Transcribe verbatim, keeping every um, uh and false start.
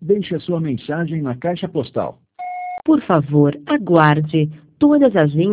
Deixe a sua mensagem na caixa postal. Por favor, aguarde. Todas as linhas